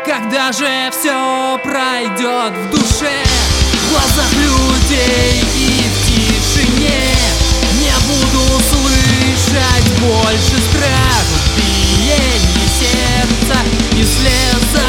Когда же все пройдет в душе, в глазах людей и в тишине, не буду слышать больше страх в биении сердца и слезах.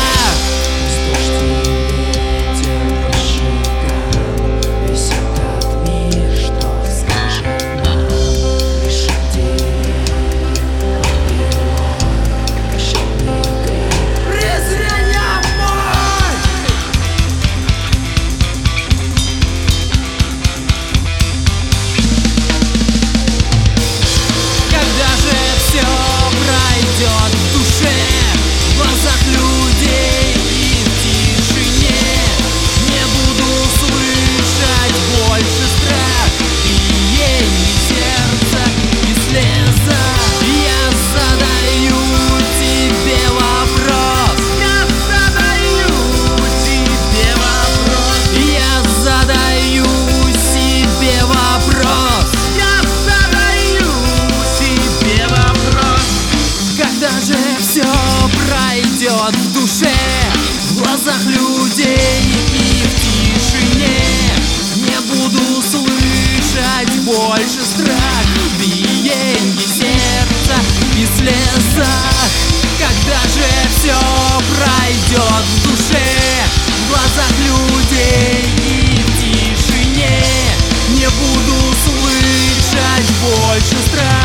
В душе, в глазах людей и в тишине, не буду слышать больше страх в биении сердца и слезах. Когда же все пройдет в душе, в глазах людей и в тишине, не буду слышать больше страх.